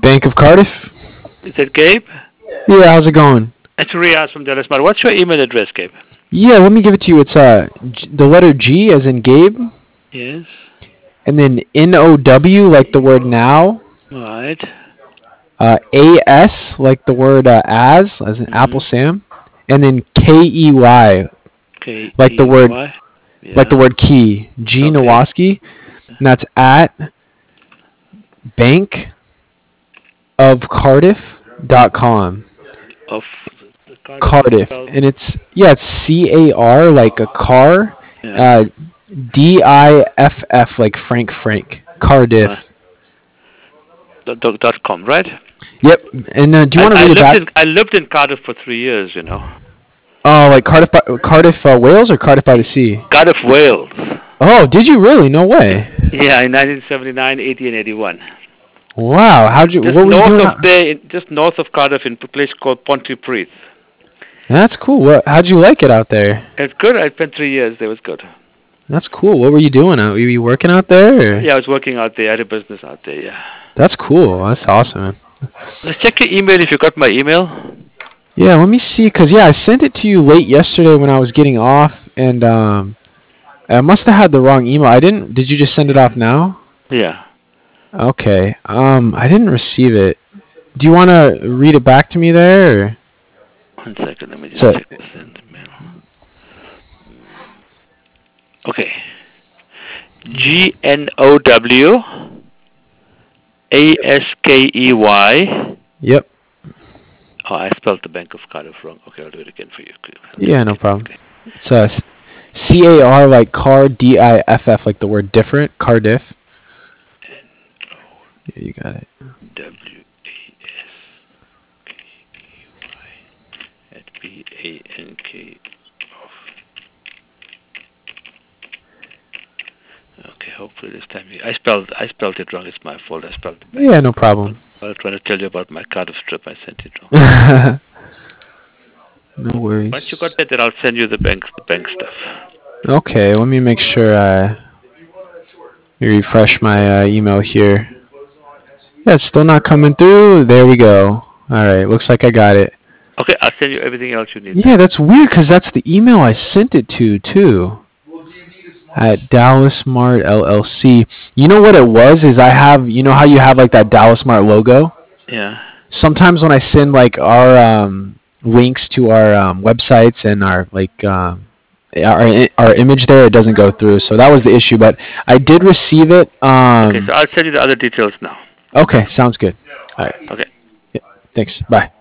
Bank of Cardiff. Is that Gabe? Yeah, how's it going? It's Riaz from Dallas Smart. What's your email address, Gabe? Yeah, let me give it to you. It's the letter G as in Gabe, Yes. and then NOW like the word now, Right. AS like the word as in Apple Mm-hmm. Sam, and then KEY K like the E word Y. Yeah. key, G Okay. Nowoski, and that's at bankofcardiff.com. Of the Cardiff is Cardiff, spelled. and it's CAR like a car, Yeah. uh, DIFF like Frank Uh, Cardiff. .com, right? Yep. And do you want to I read it lived back? in Cardiff for 3 years. You know. Oh, like Cardiff, Wales, or Cardiff by the Sea? Cardiff, Wales. Oh, did you really? No way. Yeah, in 1979, 80, and 81. Wow. Just What were you north doing? of there, just north of Cardiff, in a place called Pontypridd. That's cool. How'd you like it out there? It's good. I spent 3 years. There was good. That's cool. What were you doing? Were you working out there? Or? Yeah, I was working out there. I had a business out there. Yeah. That's cool. That's awesome, man. Let's check your email if you got my email. Yeah, let me see. Cause I sent it to you late yesterday when I was getting off, and I must have had the wrong email. I didn't. Did you just send it off now? Yeah. Okay. I didn't receive it. Do you want to read it back to me there? Or? 1 second. Let me just So check the sent mail. Okay. GNOWASKEY. Yep. Oh, I spelled the Bank of Cardiff wrong. Okay, I'll do it again for you. Yeah, no problem. It's CAR like car, DIFF like the word different, Cardiff. Yeah, you got it. WASKEY@BANK. Okay, hopefully this time I spelled it wrong. It's my fault. I spelled it. Yeah, no problem. I was trying to tell you about my Cardiff trip. I sent it wrong. No worries. Once you got that, then I'll send you the bank stuff. Okay, let me make sure refresh my email here. Yeah, it's still not coming through. There we go. All right, looks like I got it. Okay, I'll send you everything else you need. Yeah, that's weird because that's the email I sent it to too. At Dallas Smart LLC. You know what it was? Is I have, you know how you have like that Dallas Smart logo? Yeah. Sometimes when I send like our links to our websites and our like our image there, it doesn't go through. So that was the issue. But I did receive it. Okay, so I'll send you the other details now. Okay, sounds good. All right. Okay. Yeah, thanks. Bye.